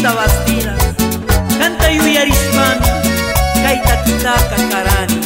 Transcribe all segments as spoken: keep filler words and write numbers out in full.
Teresa Bastidas canta yuyarishpami kay takitaqa karani.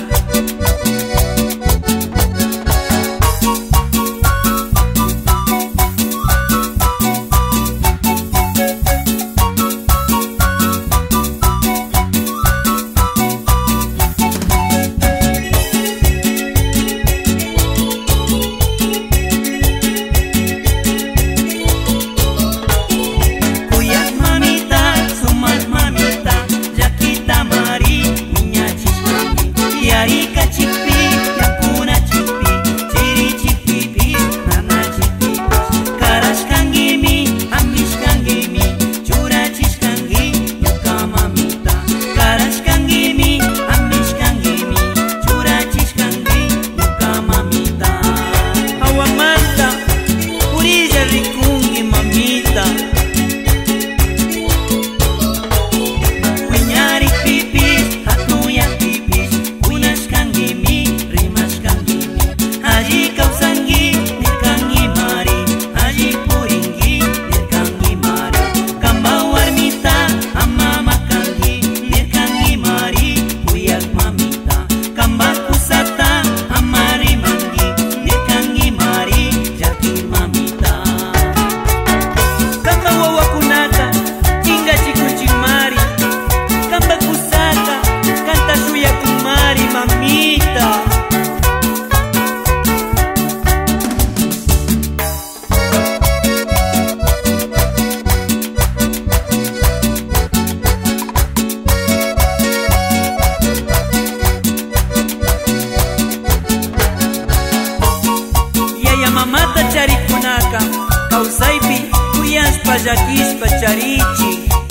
Mamata charikunaka kawsaypi kuyashpa llakishpa charichi.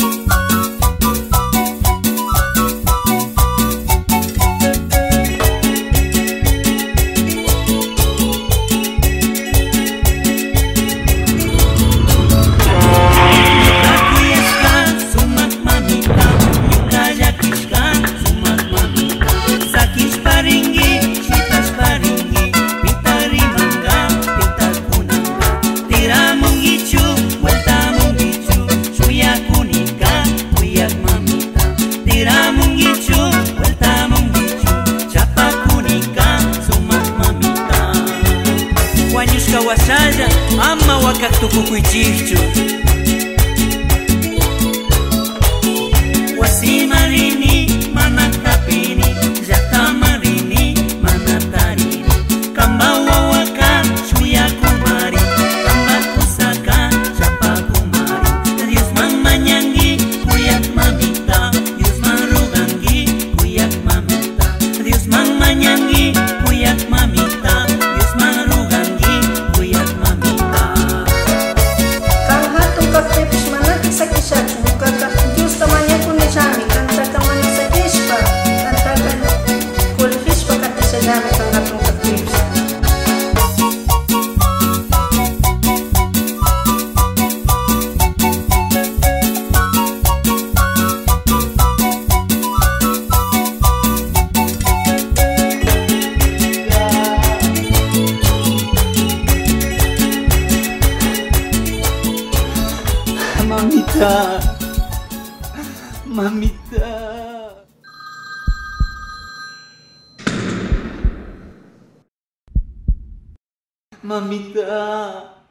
Washalla ama wakatukukuichichu wasimarini manatapini llaqtamarini manatarini kamba wawaka shuya kumari kamba kusaka chapa kumari Dios man mañangi kuyak mamita Dios man rugangi kuyak mamita Dios man mañangi kuyak mamita Dios man rugangi Mamita, mamita. Mamita.